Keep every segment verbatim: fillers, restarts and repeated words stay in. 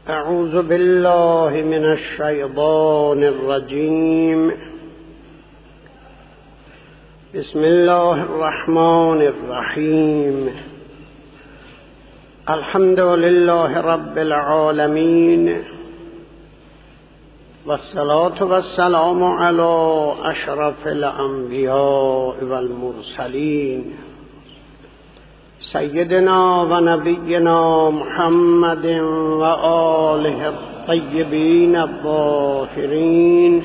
اعوذ بالله من الشیطان الرجیم. بسم الله الرحمن الرحیم. الحمد لله رب العالمین والصلاة والسلام على اشرف الانبیاء والمرسلین سیدنا و نبینا محمد و آله الطیبین الطاهرین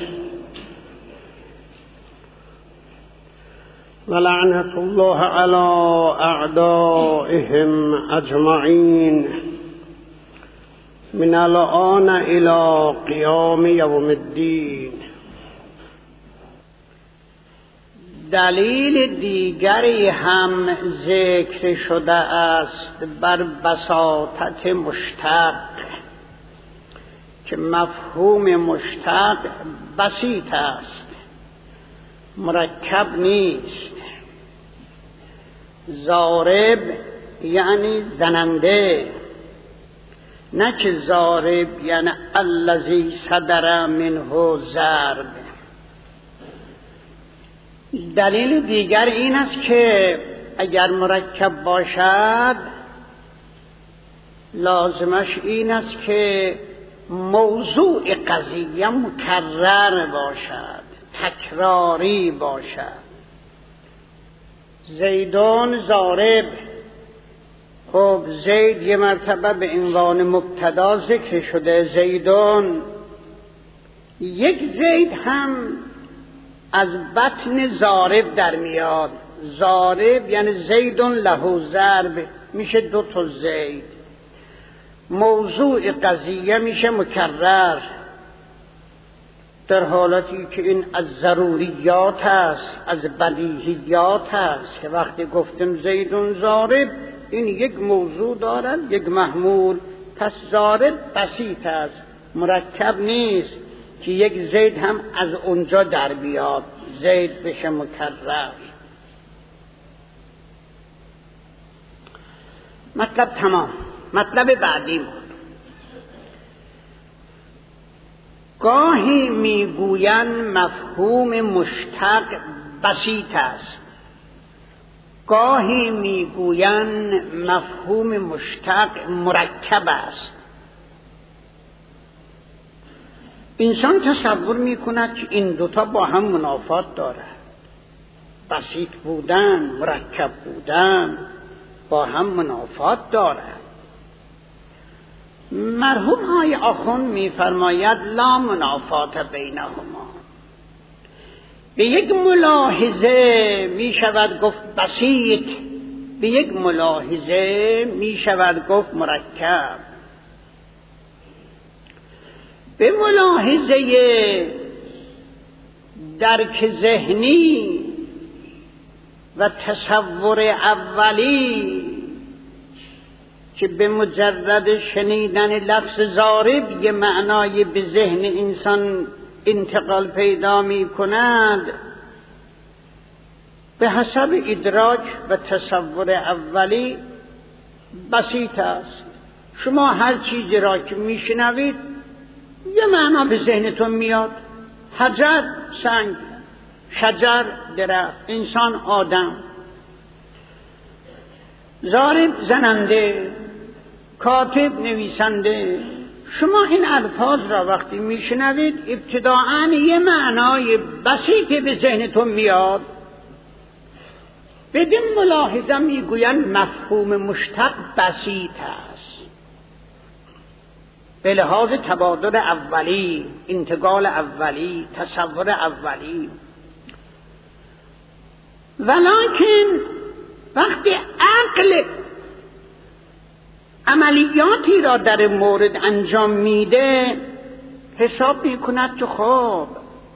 و لعنة الله علی اعدائهم اجمعین من الآن الى قیام یوم الدین. دلیل دیگری هم ذکر شده است بر بساطت مشتق که مفهوم مشتق بسیط است، مرکب نیست. ضارب یعنی زننده، نه که ضارب یعنی الذی صدر منه ضرب. دلیل دیگر این است که اگر مرکب باشد لازمش این است که موضوع قضیه مکرر باشد، تکراری باشد. زیدون ضارب، خب زید یه مرتبه به عنوان مبتدا ذکر شده، زیدون. یک زید هم از بطن ضارب در میاد. ضارب یعنی زیدون له ضرب، میشه دو تا زید. موضوع قضیه میشه مکرر، در حالتی که این از ضروریات است، از بدیهیات است که وقتی گفتم زیدون ضارب این یک موضوع دارد، یک محمول. پس ضارب بسیط است، مرکب نیست که یک زید هم از اونجا در بیاد، زید بشه مکرر. مطلب تمام. مطلب بعدی بود. گاهی میگویند مفهوم مشتق بسیط است، گاهی میگویند مفهوم مشتق مرکب است. انسان تصور میکند که این دوتا با هم منافات دارد. بسیط بودن، مرکب بودن با هم منافات دارد. مرحوم های آخوند میفرماید لا منافات بینهما. به یک ملاحظه میشود گفت بسیط، به یک ملاحظه میشود گفت مرکب. به ملاحظه درک ذهنی و تصور اولی که به مجرد شنیدن لفظ ضارب یه معنای به ذهن انسان انتقال پیدا می کند، به حسب ادراک و تصور اولی بسیط است. شما هر چیزی را که میشنوید یه معنا به ذهنتون میاد. حجر سنگ، شجر درخت، انسان آدم، ضارب زننده، کاتب نویسنده. شما این الفاظ را وقتی میشنوید ابتداعاً یه معنای بسیطی به ذهنتون میاد. بدین ملاحظه میگویند مفهوم مشتق بسیط است به لحاظ تبادل اولی، انتقال اولی، تصور اولی. ولکن وقتی عقل عملیاتی را در مورد انجام میده حساب میکند که خب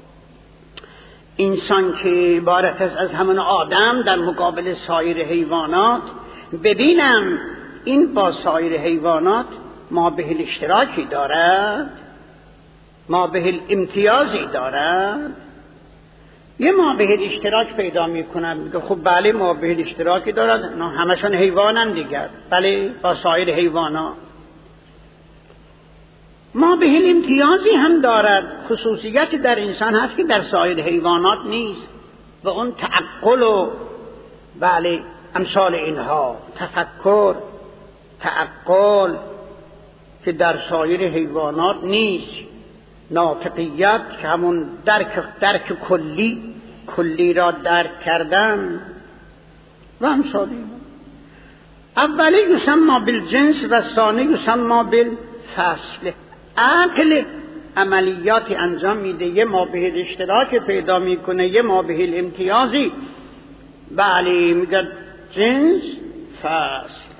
انسان که عبارت است از همون آدم در مقابل سایر حیوانات، ببینم این با سایر حیوانات ما به اشتراکی دارد، ما به امتیازی دارد. یه ما به اشتراک پیدا میکنن، میگه خب بله ما به اشتراکی دارد، نه همشون حیوانن دیگر، بله با سایر حیوانات. ما به امتیازی هم دارد، خصوصیتی در انسان هست که در سایر حیوانات نیست، و اون تعقل و بله امثال اینها، تفکر، تعقل که در سایر حیوانات نیست، ناطقیت که همون درک درک کلی کلی را درک کردن و امثال اینها. اولی یسمى بالجنس و ثانی یسمى بالفصل. عقل عملیاتی انجام میده، یه مابه اشتراک پیدا میکنه، یه مابه امتیازی، بله میگه جنس فصل،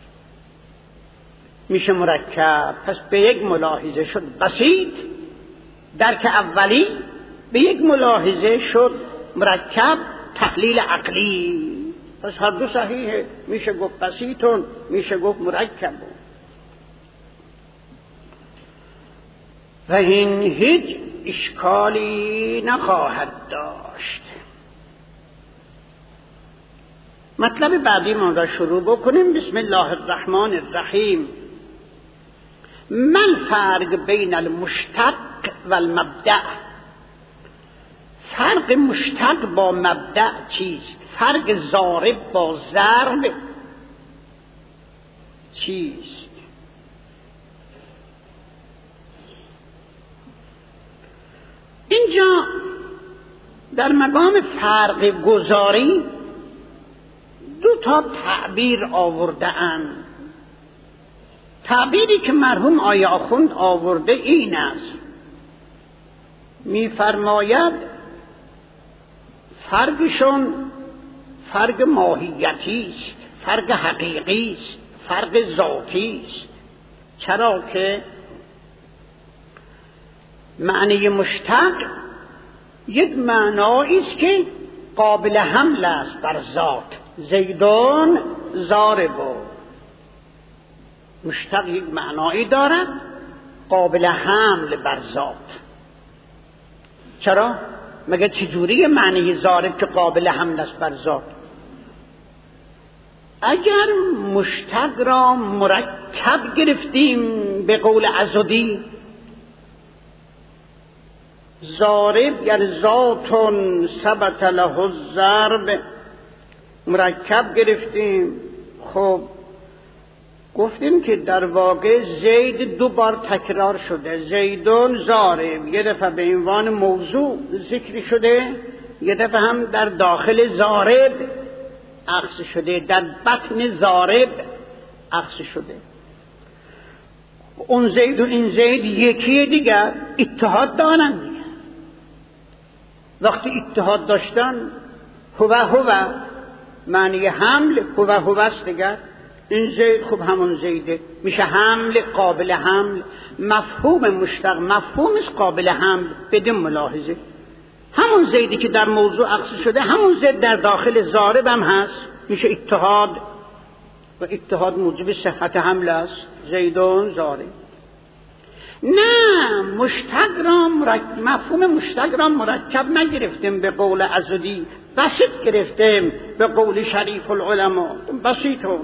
میشه مرکب. پس به یک ملاحظه شد بسیط، درک اولی، به یک ملاحظه شد مرکب، تحلیل عقلی. پس هر دو صحیحه، میشه گفت بسیطون، میشه گفت مرکبون. و این هیچ اشکالی نخواهد داشت. مطلب بعدی ما را شروع بکنیم. بسم الله الرحمن الرحیم. ما الفرق بین المشتق و المبدأ؟ فرق مشتق با مبدأ چیست؟ فرق ضارب با ضرب چیست؟ اینجا در مقام فرق گذاری دو تا تعبیر آورده اند. تعبیری که مرحوم آیه آخوند آورده این است، می‌فرماید فرقشون فرق ماهیتی است، فرق حقیقی است، فرق ذاتی است. چرا که معنی مشتق یک معنایی است که قابل حمل است بر ذات. زیدون ضاربون، مشتق یک معنایی دارد قابل حمل بر ذات. چرا؟ مگه چجوری معنی ضارب که قابل حمل است بر ذات؟ اگر مشتق را مرکب گرفتیم به قول عضدی، ضارب یعنی ذاتون ثبت له الضرب، مرکب گرفتیم، خب گفتیم که در واقع زید دو بار تکرار شده. زیدون ضارب یه دفعه به عنوان موضوع ذکر شده، یه دفعه هم در داخل ضارب عکس شده، در بطن ضارب عکس شده. اون زید و این زید یکی دیگر اتحاد دارن دیگر. وقتی اتحاد داشتن هو هو معنی حمل هو هو است دیگر. این زید خب همون زیده، میشه حمل، قابل حمل. مفهوم مشتق مفهومش قابل حمل بدون ملاحظه. همون زیدی که در موضوع عکس شده همون زید در داخل ضارب هم هست، میشه اتحاد، و اتحاد موجب صحت حمل است. زیدون ضارب. نه، مشتق را مرکب، مفهوم مشتق را مرکب نگرفتیم به قول عضدی، بسیط گرفتیم به قول شریف العلماء. بسیطون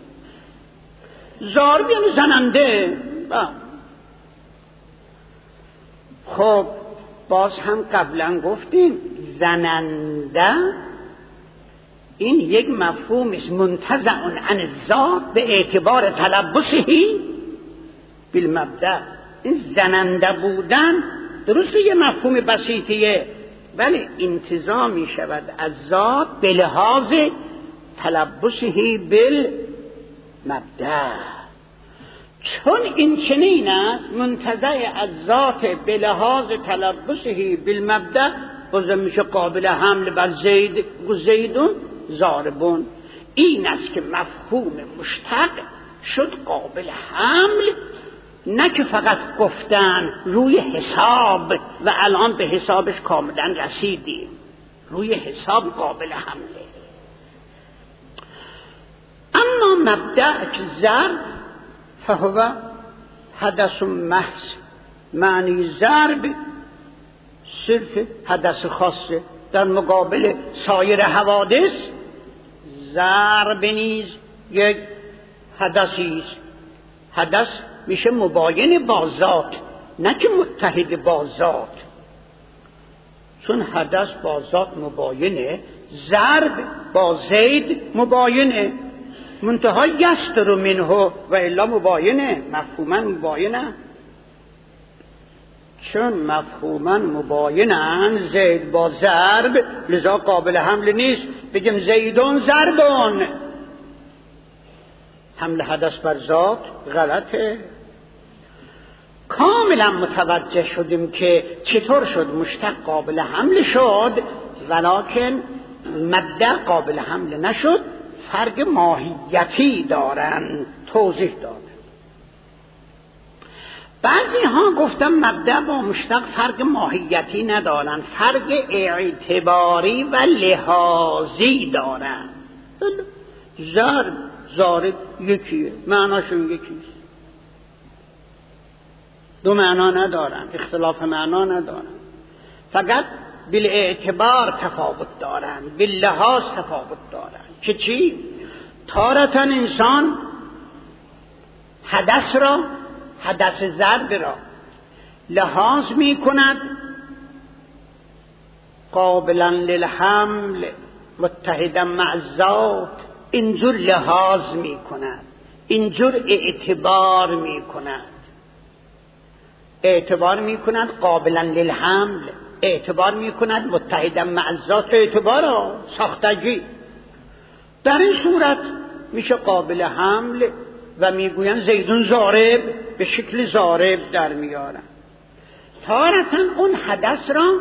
ضارب یعنی زننده. خب باز هم قبلا گفتیم زننده این یک مفهوم است منتزع عن الذات به اعتبار تلبسهی بالمبدأ. این زننده بودن درسته یه مفهوم بسیطیه، ولی انتزاع می شود از ذات به لحاظ تلبسهی بالمبدأ. چون این چنین است منتزع از ذات به لحاظ تلبسهی بالمبدأ، بازم میشه قابل حمل بر زید. زیدون ضاربون. این است که مفهوم مشتق شد قابل حمل، نه که فقط گفتن روی حساب و الان به حسابش کاملا رسیدیم، روی حساب قابل حمله. اما مبدأ که ضرب فهو حدث محض، معنی ضرب صرف حدث خاصه. در مقابل سایر حوادث ضرب نیز یک حدثی است. حدث میشه مباین با ذات، نه که متحد با ذات، چون حدث با ذات مباینه، ضرب با زید مباینه، منتها یستر منه و الا مباینه، مفهوما مباینه، چون مفهوما مباینن زید با ضرب، لذا قابل حمل نیست. بگم زیدون ضربون، حمل حدث بر ذات غلطه. کاملا متوجه شدیم که چطور شد مشتق قابل حمل شد ولکن مده قابل حمل نشد. فرق ماهیتی دارن، توضیح داد. بعضی ها گفتن مبدأ با مشتق فرق ماهیتی ندارن، فرق اعتباری و لحاظی دارن. ضرب ضارب یکیه، معناشون یکیست، دو معنا ندارن، اختلاف معنا ندارن، فقط بالاعتبار تفاوت دارن، باللحاظ تفاوت دارن. که چی؟ تارتا انسان حدث را، حدث ضرب را لحاظ می کند قابلا للحمل متحدا مع الذات، اینجور لحاظ می کند، اینجور اعتبار می کند، اعتبار می کند قابلا للحمل، اعتبار می کند متحدا مع الذات، اعتبار ساختگی. در این صورت میشه قابل حمل و میگوین زیدون ضارب، به شکل ضارب در میارن. تارتا اون حدث را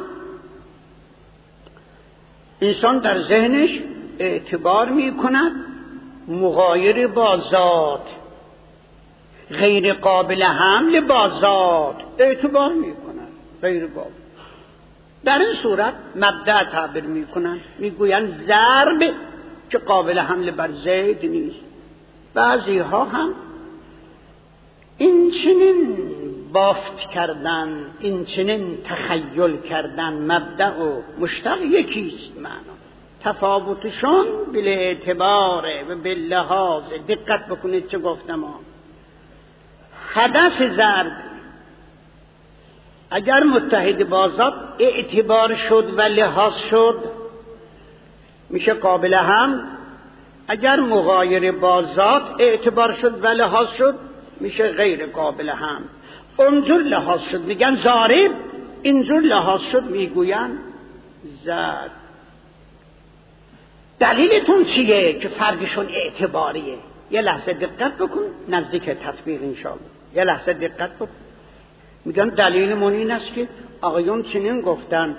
انسان در ذهنش اعتبار میکند مغایر با ذات، غیر قابل حمل با ذات اعتبار میکند، غیر قابل. در این صورت مبدأ تعبیر میکنن، میگوین ضرب که قابل حمل بر زید نیست. بعضی ها هم این چنین بافت کردن، این چنین تخیل کردن مبدأ و مشتق یکیست معنا، تفاوتشون بالاعتبار و باللحاظ. دقت بکنید چه گفتم ها. حدث ضرب اگر متحد با ذات اعتبار شد و لحاظ شد میشه قابل حمل، اگر مغایر با ذات اعتبار شد و لحاظ شد میشه غیر قابل حمل. اونجور لحاظ شد میگن ضارب، اینجور لحاظ شد میگوین ضرب. دلیلتون چیه که فرقشون اعتباریه؟ یه لحظه دقت بکن، نزدیک تطبیق انشاءالله. یه لحظه دقت بکن. میگن دلیلمون این است که آقایون چنین گفتن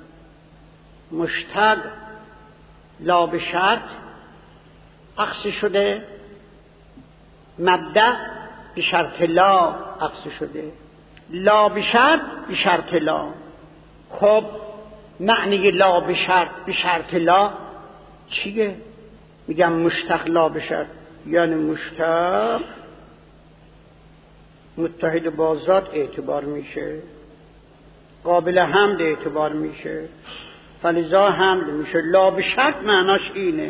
مشتق لا به شرط عکس شده، مبدأ به شرط لا عکس شده، لا به شرط به شرط لا. خب معنی لا به شرط به شرط لا چیه؟ میگم مشتق لا به شرط یعنی مشتق متحد با ذات اعتبار میشه، قابل حمل اعتبار میشه، فلذا حمل میشه. لا به شرط معناش اینه.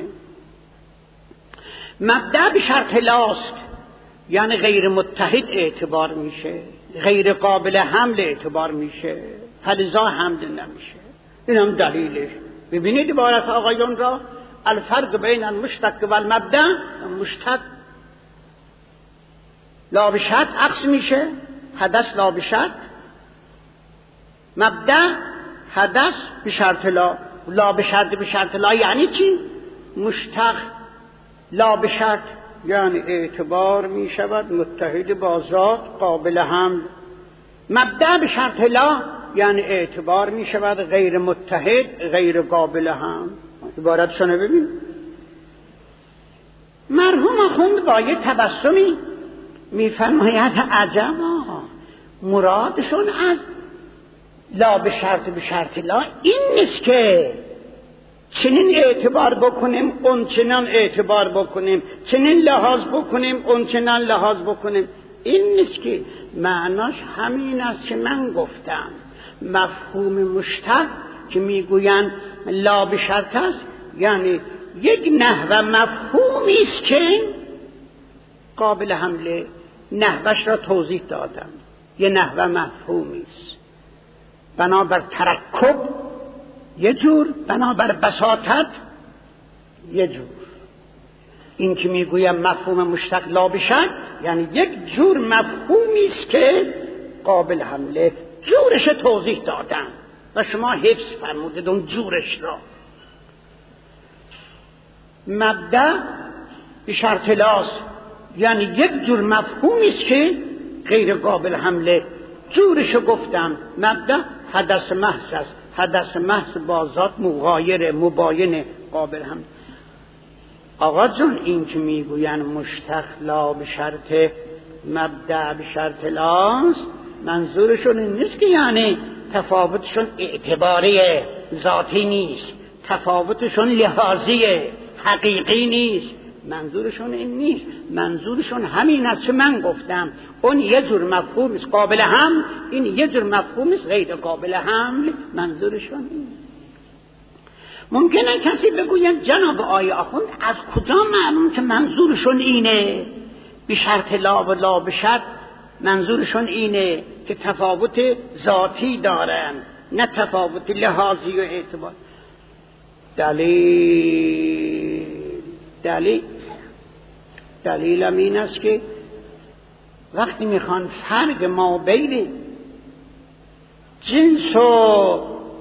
مبدأ به شرط لاست یعنی غیر متحد اعتبار میشه، غیر قابل حمل اعتبار میشه، فلذا حمل نمیشه. این هم دلیلش. ببینید عبارت آقایون را، الفرق بین المشتق و المبدأ، مشتق لا به شرط عکس میشه، حدث لا به شرط، مبدأ حدث به شرط لا. لا به شرط به شرط لا یعنی چی؟ مشتق لا به شرط یعنی اعتبار می شود متحد با ذات قابل حمل. مبدأ به شرط لا یعنی اعتبار می شود غیر متحد غیر قابل حمل. عبارتشونه ببین. مرحوم آخوند با یه تبسمی میفرماید عجبا، مرادشون از لا به شرط به شرط لا این نیست که چنین اعتبار بکنیم اون چنان اعتبار بکنیم، چنین لحاظ بکنیم اون چنان لحاظ بکنیم. این نیست که معناش همین است که من گفتم. مفهوم مشتق که میگوین لا به شرط است یعنی یک نحو مفهومی است که قابل حمله. نحوش را توضیح دادم. یه نحو مفهومی است، بنابر ترکب یه جور، بنابر بساطت یه جور. این که میگویم مفهوم مشتق لا بشد یعنی یک جور مفهومی است که قابل حمله، جورش توضیح دادن و شما حفظ فرمودید اون جورش را. مبدأ به شرط لاس یعنی یک جور مفهومی است که غیر قابل حمله، جورشو گفتم. مبدأ حدث محض است، حدث محض با ذات مغایر مباین قابل حمله. آقا جون این که میگوین مشتق لا به شرط مبدأ به شرط لاس، منظورشون این نیست که یعنی تفاوتشون اعتباری ذاتی نیست، تفاوتشون لحاظی حقیقی نیست، منظورشون این نیست. منظورشون همین است که من گفتم، اون یه جور مفهوم است قابل حمل، این یه جور مفهوم است غیر قابل حمل. منظورشون این. ممکنه کسی بگوید جناب آقای آخوند از کجا معلوم که منظورشون اینه؟ به شرط لا و لا به شرط منظورشون اینه که تفاوت ذاتی دارن نه تفاوت لحاظی و اعتبار. دلیل دلیل دلیلم این است که وقتی میخوان فرق ما بین جنس و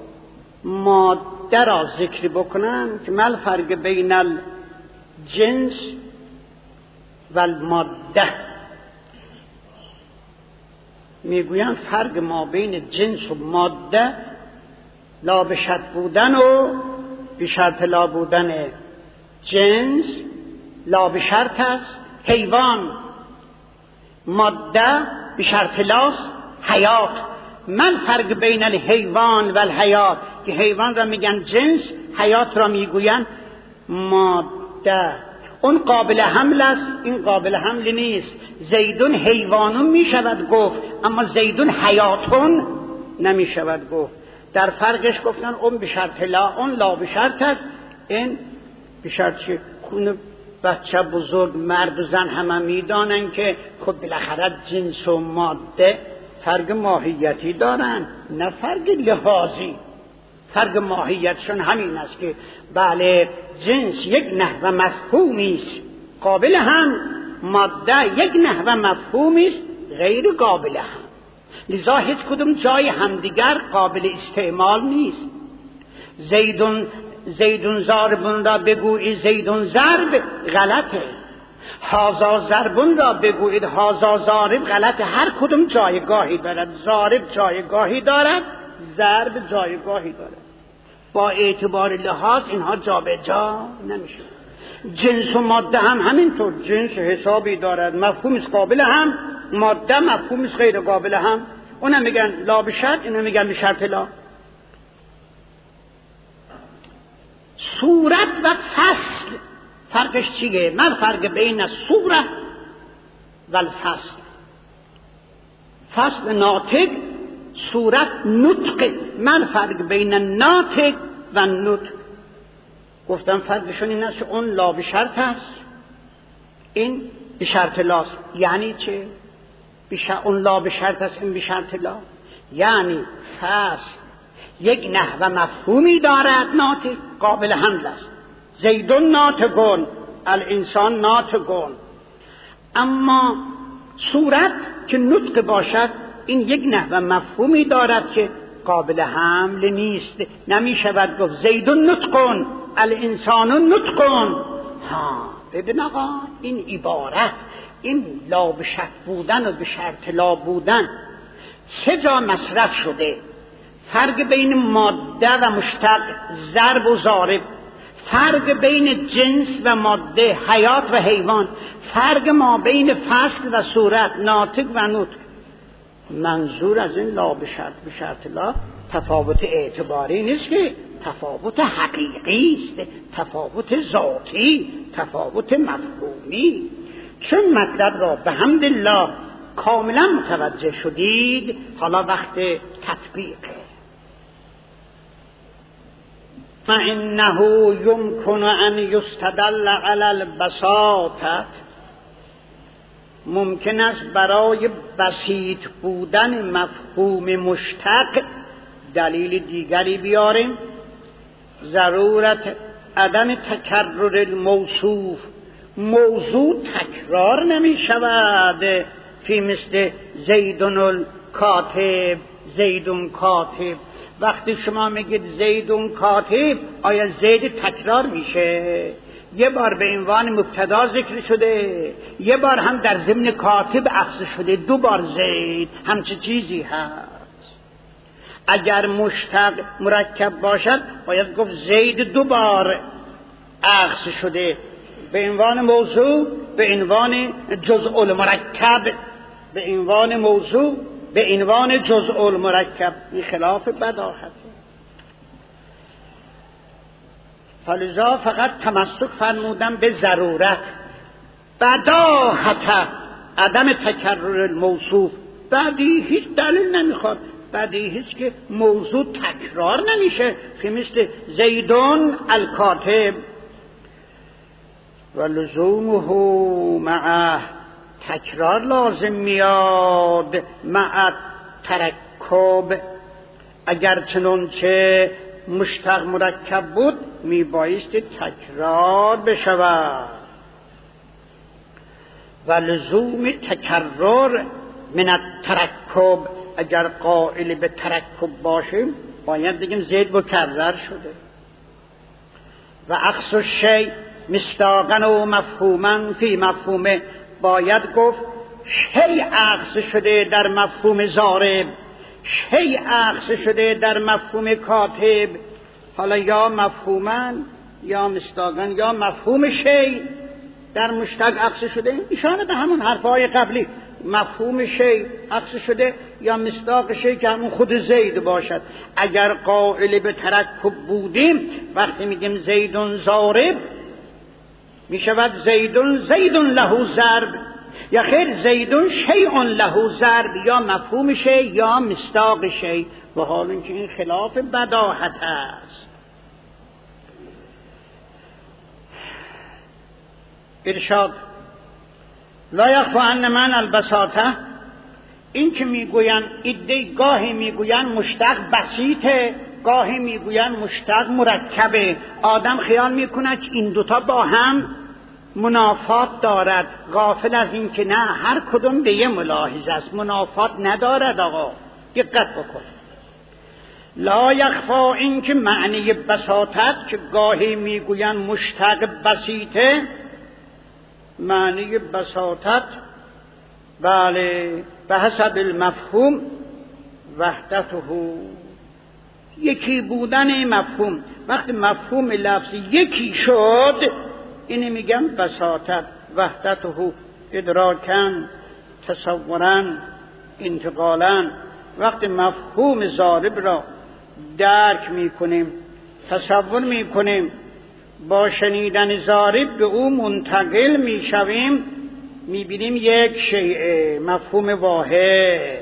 ماده را ذکر بکنن که مال فرق بین الجنس و الماده، میگوین فرق ما بین جنس و ماده لا به شرط بودن و به شرط لا بودن. جنس لا به شرط است حیوان، ماده به شرط لاست حیات. من فرق بین الحیوان و الحیات که حیوان را میگن جنس، حیات را میگوین ماده. اون قابل حمل است، این قابل حمل نیست. زیدون حیوانون میشود گفت اما زیدون حیاتون نمیشود گفت. در فرقش گفتن اون به شرط لا، اون لا به شرط است. این به شرط چه؟ خون بچه بزرگ مرد و زن همه میدانن که خب بالاخره جنس و ماده فرق ماهیتی دارن نه فرق لحاظی. فرق ماهیتشون همین است که بله جنس یک نحو مفهومی است قابل هم، ماده یک نحو مفهومی است غیر قابل هم. لذا هیچ کدوم جای همدیگر قابل استعمال نیست. زیدون زیدون ضاربون را بگویید زیدون ضرب غلطه، هازا ضربون را بگویید هازا ضارب غلطه. هر کدوم جایگاهی دارد، ضارب جایگاهی دارد، ضرب جایگاهی دارد. با اعتبار لحاظ اینها جا به جا نمیشه. جنس و ماده هم همینطور، جنس حسابی دارد، مفهوم است قابل هم، ماده مفهوم است غیر قابل هم. اونم میگن لا به شرط، اینم میگن به شرط لا. صورت و فصل فرقش چیه؟ من فرق بین صورت و الفصل. فصل ناطق، صورت نطق. من فرق بین ناطق و نطق گفتم فرقشون این است که اون لا به شرط است، این به شرط لاست. یعنی چه؟ اون لا به شرط است، این به شرط لا. یعنی فصل یک نحو مفهومی دارد ناطق قابل حمل است. زیدون ناطقون، الانسان ناطقون. اما صورت که نطق باشد این یک نحو مفهومی دارد که قابل حمل نیست. نمی شود گفت زیدون نطقون الانسان نطقون. ها ببین آقا این عبارت، این لا به شرط بودن و به شرط لا بودن سه جا مصرف شده. فرق بین ماده و مشتق ضرب و ضارب، فرق بین جنس و ماده حیات و حیوان، فرق ما بین فصل و صورت ناطق و نطق. منظور از این لا به شرط به شرط لا تفاوت اعتباری نیست که تفاوت حقیقی است، تفاوت ذاتی، تفاوت مفهومی. چون مطلب را به حمد الله کاملا متوجه شدید، حالا وقت تطبیقه. فإنه يمكن أن يستدل على البساطة ممکن است برای بسیط بودن مفهوم مشتق دلیل دیگری بیاریم. ضرورت عدم تکرر الموصوف، موضوع تکرار نمی شود فی مثل زیدون الکاتب، زیدون کاتب. وقتی شما میگید زیدون کاتب، آیا زید تکرار میشه؟ یه بار به عنوان مبتدا ذکر شده، یه بار هم در ضمن کاتب اخذ شده، دو بار زید، همچه چیزی هست. اگر مشتق مرکب باشد باید گفت زید دو بار اخذ شده به عنوان موضوع، به عنوان جزء المرکب، به عنوان موضوع، به عنوان جزء المرکب. این خلاف بداهته. فلذا فقط تمسک فرمودن به ضرورت. بداهت عدم تکرر الموصوف، بعدی هیچ دلیل نمیخواد، بعدی هیچ که موضوع تکرار نمیشه که مثل زیدون الکاتب. و لزومه معه، تکرار لازم میاد مع ترکب. اگر چنانچه مشتق مرکب بود میبایستی تکرار بشود. و لزوم تکرر من الترکب، اگر قائل به ترکب باشیم باید بگیم زید مکرر شده. و عکس الشیء مصداقا و مفهوما فی مفهومه، باید گفت شیء عکس شده در مفهوم ضارب، شیء عکس شده در مفهوم کاتب. حالا یا مفهوما یا مصداقا یا مفهوم شیء در مشتق عکس شده، اشاره به همون حرفهای قبلی، مفهوم شیء عکس شده یا مصداق شیء که همون خود زید باشد. اگر قائل به ترکب بودیم وقتی میگیم زیدون ضارب میشود زیدون زیدون له ضرب، یا خیر زیدون شیء له ضرب، یا مفهوم شیء یا مصداق شیء. و حال اینکه این خلاف بداهت است. ارشاد لا یخفی ان من البساطه، این که میگوین ایده گاهی میگوین مشتق بسیطه، گاهی میگوین مشتق مرکبه. آدم خیال میکنه که این دوتا با هم منافات دارد، غافل از این که نه، هر کدوم به یه ملاحظ است، منافات ندارد. آقا دقت بکن. لا یخفی، این که معنی بساطت که گاهی میگوین مشتق بسیطه، معنی بساطت بله به حسب المفهوم وحدته، یکی بودن مفهوم. وقتی مفهوم لفظی یکی شد اینی میگم بساطت. وحدته ادراکن، تصورن، انتقالن. وقتی مفهوم ضارب را درک میکنیم، تصور میکنیم، با شنیدن ضارب به او منتقل میشویم، میبینیم یک شیء، مفهوم واحد.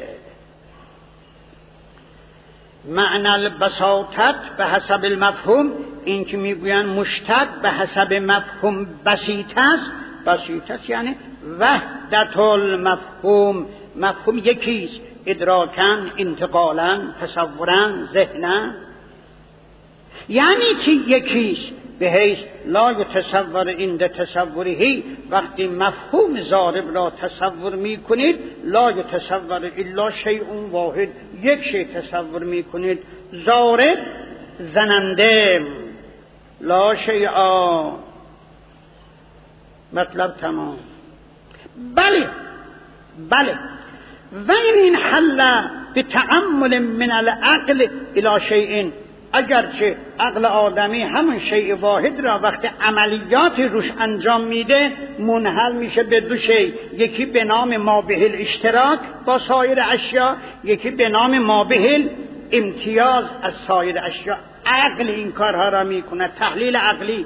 معنی البساطت به حسب المفهوم، این که میگوین مشتق به حسب مفهوم بسیط است. بسیط است یعنی وحدت المفهوم، مفهوم یکیست، ادراکن، انتقالن، تصورن، ذهنن. یعنی چی یکیست؟ به حیث لا یتصور عند تصوره، وقتی مفهوم ضارب را تصور می کنید لا یتصور الا شیء واحد، یک شیء تصور می کنید. ضارب زننده، لا شیء، مطلب تمام. بله بله. و این حل به تأمل من العقل الی شیء، اگرچه عقل آدمی همون شیء واحد را وقت عملیات روش انجام میده منحل میشه به دو شیء، یکی به نام ما به الاشتراک با سایر اشیا، یکی به نام ما به امتیاز از سایر اشیا. عقل این کارها را میکنه، تحلیل عقلی.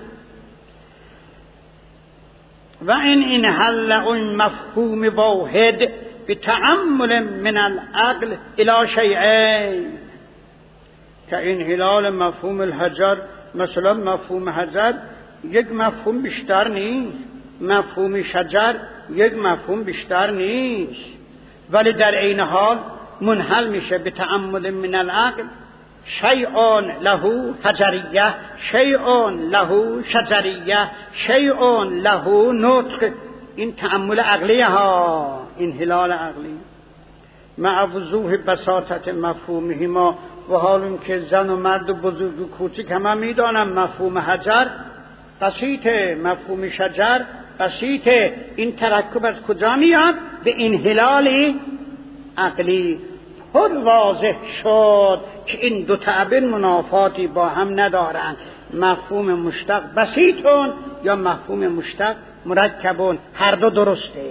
و این این حل اون مفهوم واحد به تأمل من العقل الی شیئین، که این هلال مفهوم الحجر، مثلا مفهوم حجر یک مفهوم بیشتر نیست، مفهوم شجر یک مفهوم بیشتر نیست، ولی در عین حال منحل میشه به تأمل من العقل. شیء له حجریه، شیء له شجریه، شیء له نطق. این تأمل عقلی ها، این هلال عقلی مع وضوح بساطت مفهومه ما. و حال که زن و مرد و بزرگ و کوچک همه میدانم مفهوم حجر بسیطه، مفهوم شجر بسیطه. این ترکب از کجا میاد؟ به این هلال عقلی پر واضح شد که این دو تعبیر منافاتی با هم ندارند. مفهوم مشتق بسیطون یا مفهوم مشتق مرکبون، هر دو درسته.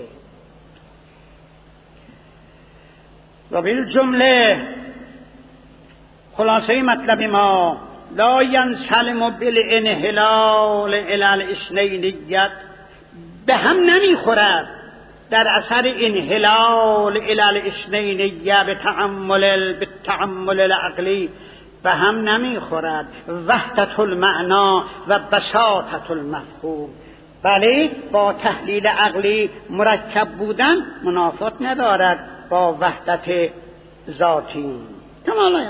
و بالجمله خلاصه مطلب ما لا ینسلم بالانحلال الی الاثنینیت، به هم نمیخورد در اثر انحلال الی الاثنینیه به تأمل به تأمل العقلی، به هم نمیخورد. وحدت المعنا و بساطت المفهوم، بله با تحلیل عقلی مرکب بودن منافات ندارد با وحدت ذاتی. کمالا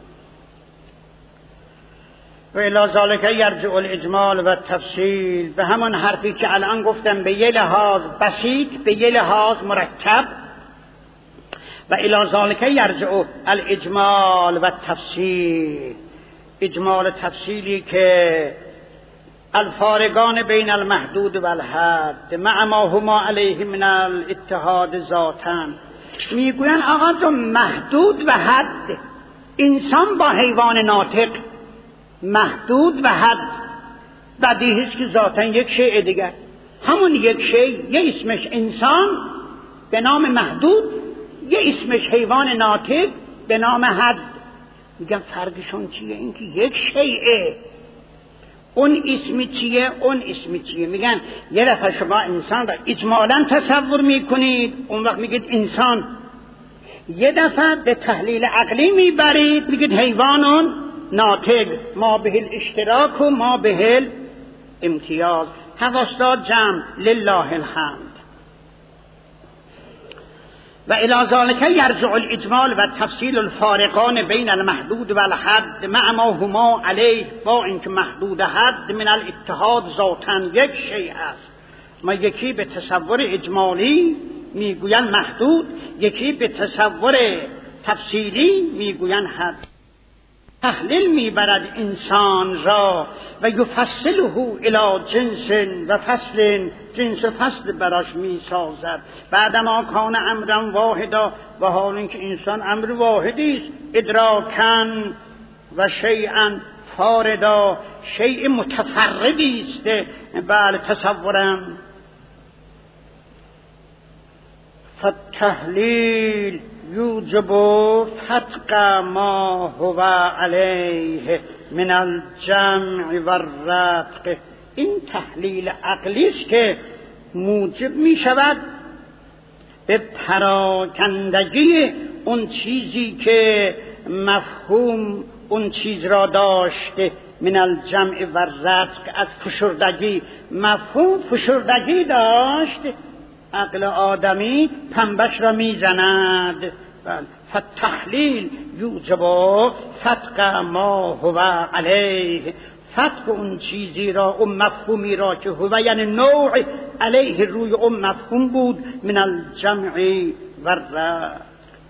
و الی ذالک یرجع الاجمال و تفصیل، به همون حرفی که الان گفتم، به یه لحاظ بسیط، به یه لحاظ مرکب. و الی ذالک یرجع الاجمال و تفصیل، اجمال تفصیلی که الفارقان بین المحدود و الحد مع ما هما علیه من الاتحاد ذاتا. میگوین آقا تو محدود و حد، انسان با حیوان ناطق محدود و حد بدیهی است که ذاتا یک شیء دیگر، همون یک شیء، یه اسمش انسان به نام محدود، یه اسمش حیوان ناطق به نام حد. میگن فرقشون چیه؟ این که یک شیء، اون اسمی چیه، اون اسمی چیه. میگن یه دفعه شما انسان را اجمالا تصور میکنید، اون وقت میگید انسان، یه دفعه به تحلیل عقلی میبرید میگید حیوانون ناطق، ما به الاشتراک و ما به الامتیاز. حواسداد جمع لله الحمد. و الی ذالک یرجع الاجمال و تفصیل الفارقان بین المحدود و الحد مع ما هما علیه، با اینکه محدود حد من الاتحاد ذاتا یک شیء است. ما یکی به تصور اجمالی میگوین محدود، یکی به تصور تفصیلی میگوین حد. تحلیل میبرد انسان را و یفصله الی جنس و فصل، جنس و فصل براش میسازد. بعدما کان امرا واحدا، و حال اینکه انسان امر واحدی است، ادراکن و شیئا فاردا، شیء متفردی است. بله تصورم. فالتحلیل یوجب فتق ما هو علیه من الجمع و الرفق. این تحلیل عقلی است که موجب می شود به پراکندگی اون چیزی که مفهوم اون چیز را داشته، من الجمع و الرفق، از فشردگی. مفهوم فشردگی داشت، عقل آدمی پنبش را میزند. فتحلیل یوجب فتق ما هو علیه، فتق اون چیزی را، اون مفهومی را که هو یعنی نوع، علیه روی اون مفهوم بود، من الجمع و الرفق.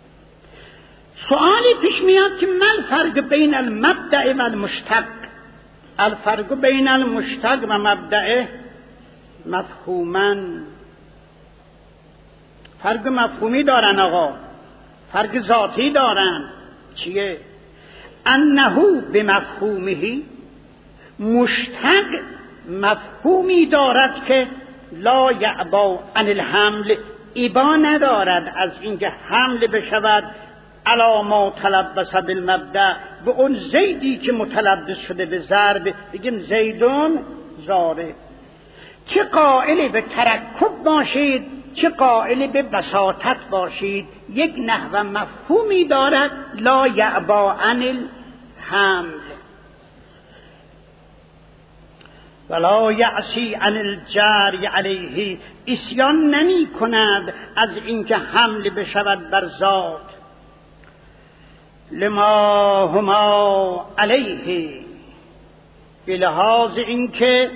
سؤالی پیش میاد که من فرق بین المبدأ و المشتق. الفرق بین المشتق و مبدأ مفهوما، فرق مفهومی دارن آقا، فرق ذاتی دارن. چیه؟ انه به مفهومه، مشتق مفهومی دارد که لا یعبا عن الحمل، ابا ندارد از اینکه حمل بشود علی ما تلبس بالمبدأ، به اون زیدی که متلبس شده به ضرب، بگیم زیدون ضارب. چه قائل به ترکب باشید، چه قائل به بساطت باشید، یک نحو مفهومی دارد لا یعبا عن الحمل. ولا یعصی عن الجری علیه، عصیان نمی کند از اینکه حمل بشود بر ذات. لما هما علیه، به لحاظ اینکه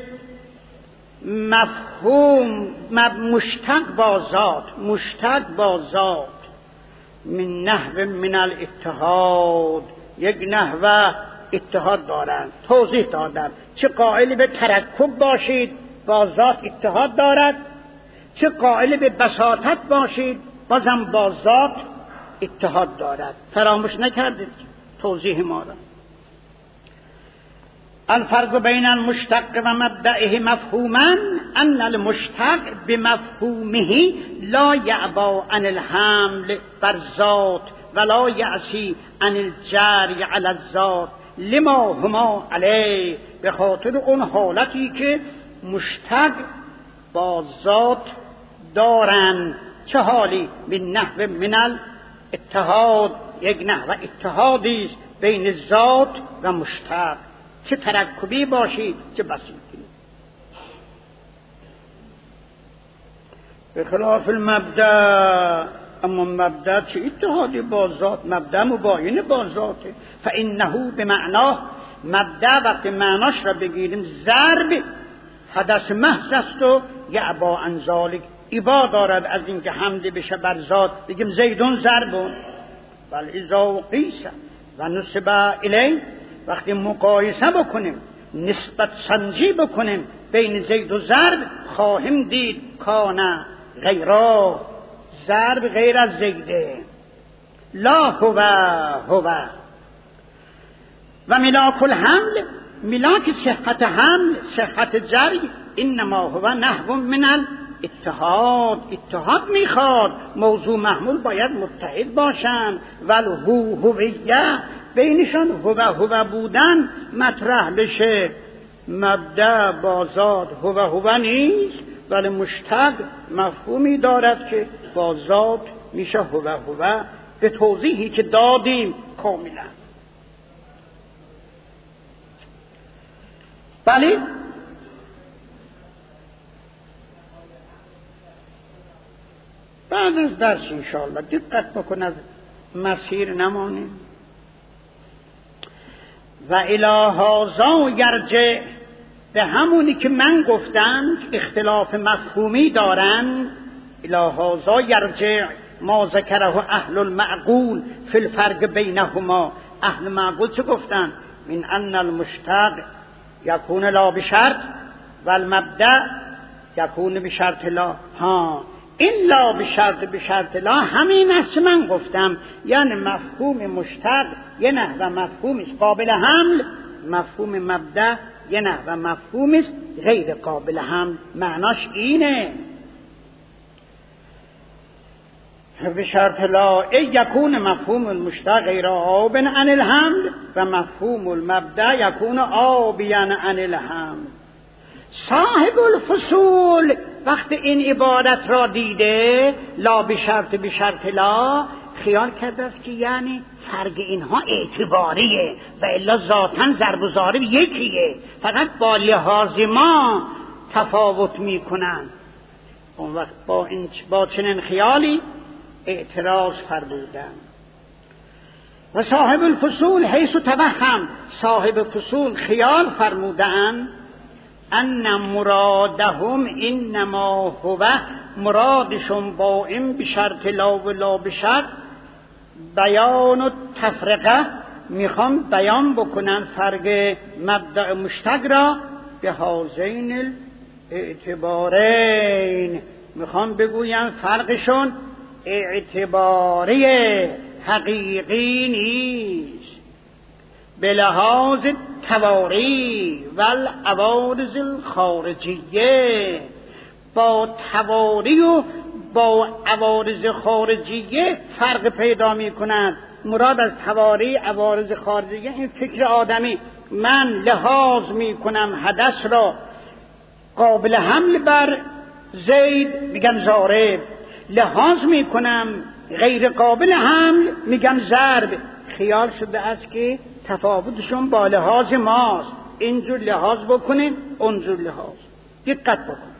مفهوم مشتق با ذات، مشتق با ذات من نحو من الاتحاد، یک نحو اتحاد دارند. توضیح دادن چه قائل به ترکب باشید با ذات اتحاد دارد، چه قائل به بساطت باشید بازم با ذات اتحاد دارد. فراموش نکردید توضیح ما را. الفرق بین المشتق و مبدأه مفهوما ان المشتق بمفهومه لا یعبا عن الحمل بر ذات ولا یعصی عن الجری علی الذات لما هما علیه، به خاطر اون حالتی که مشتق با ذات دارن. چه حالی؟ من نحو من الاتحاد، یک نحو اتحادی است بین ذات و مشتق، چه ترکبی باشید چه بسیطی. به خلاف المبدأ، اما مبدأ چه اتحادی با ذات؟ مبدأ مباین با ذاته. فانه بمعناه، مبدأ وقتی معناش را بگیریم ضرب حدث محض است و یعبا عن ذلک، ایبا دارد از اینکه حمل بشه بر ذات، بگیم زیدون ضربون. بل اذا قیس و نسب الی، وقتی مقایسه بکنیم نسبت سنجی بکنیم بین زید و ضرب خواهیم دید کان غیرا، ضرب غیر از زیده. لا هو هو و ملاک الحمل، ملاک صحت حمل صحت جری انما هو نحو من الاتحاد، اتحاد میخواد، موضوع محمول باید متحد باشن. ول هو هویه، بینشان هو هو بودن مطرح بشه. مبدأ با ذات هو هو نیست، ولی مشتق مفهومی دارد که با ذات میشه هو هو، به توضیحی که دادیم کاملا. بله بعد از درس انشاءالله دقت بکن از مسیر نمانیم. و الی هذا یرجع، به همونی که من گفتم که اختلاف مفهومی دارن. الی هذا یرجع ما ذکره اهل المعقول فی الفرق بینهما، اهل معقول چه گفتن؟ من ان المشتق یکون لا بشرط و المبدأ یکون بشرط لا. ها این لا بشرط بشرط لا همین است من گفتم، یعنی مفهوم مشتق یه نحو مفهوم است قابل حمل، مفهوم مبدأ یه نحو مفهوم است غیر قابل حمل. معناش اینه بشرط لا ای یکون مفهوم المشتق غیر عابن عن الحمل و مفهوم المبدأ یکون عابیان عن الحمل. صاحب الفصول وقتی این عبارت را دیده لا بشرط بشرط لا، خیال کرده است که یعنی فرق اینها اعتباریه و الا ذاتاً ضرب و ضارب یکیه، فقط با لحاظ ما تفاوت میکنن. اون وقت با, این با چنین خیالی اعتراض فرمودن. و صاحب الفصول حیث توهم، صاحب فصول خیال فرمودن ان مرادهم انما هو، مرادشون با این بشرط لا و لا بشرط بیان و تفرقه، میخوام بیان بکنن فرق مبدأ مشتق را به هذین الاعتبارین، میخوام بگویم فرقشون اعتباری حقیقی نیست، به لحاظ تواری و العوارض الخارجیه، با تواری و با عوارض خارجیه فرق پیدا می کند. مراد از تواری عوارض خارجیه این فکر آدمی، من لحاظ می کنم حدث را قابل حمل بر زید میگم ضارب، لحاظ می کنم غیر قابل حمل میگم ضرب. خیال شده است که تفاوتشون با لحاظ ماست، اینجور لحاظ بکنین، اونجور لحاظ. دقت بکن.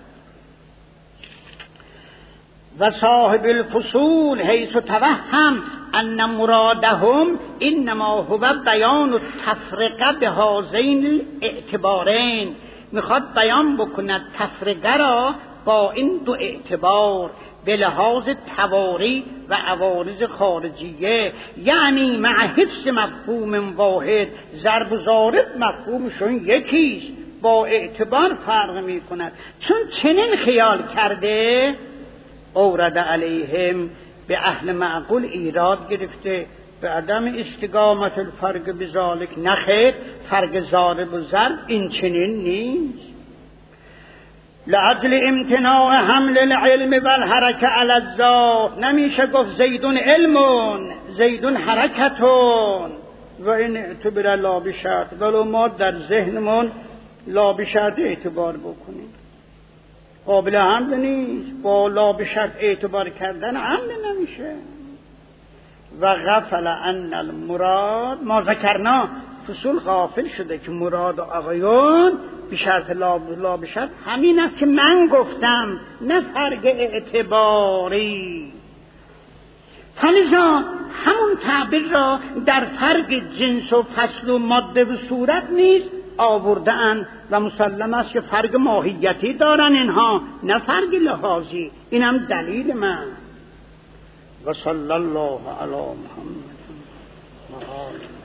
و صاحب الفصول حیث توهم ان مرادهم انما هو بیان التفرقه به هذین الاعتبارین. میخواد بیان بکند تفرقه را با این دو اعتبار، به لحاظ تواری و عوارض خارجیه، یعنی مع حفظ مفهوم واحد. ضرب و ضارب مفهومشون یکیست، با اعتبار فرق می کند. چون چنین خیال کرده اورد علیهم، به اهل معقول ایراد گرفته به عدم استقامت الفرق بذالک. نخیر، فرق ضارب و ضرب این چنین نیست. لعجل امتناع حمل العلم و الحرکه علی الذات. نمیشه گفت زیدون علمون زیدون حرکتون و این اعتبار لا بشرط، ولو ما در ذهنمون لا بشرط اعتبار بکنیم. قابل حمل نیست، با لا بشرط اعتبار کردن حمل نمیشه. و غفل ان المراد ما ذکرنا، فصول غافل شده که مراد آقایون بشرط لا, لا بشرط همین است که من گفتم، نه فرق اعتباری. فلذا همون تعبیر را در فرق جنس و فصل و ماده و صورت نیست آوردن و مسلم است که فرق ماهیتی دارن اینها، نه فرق لحاظی. اینم دلیل من. و صلی الله علی محمد و آله.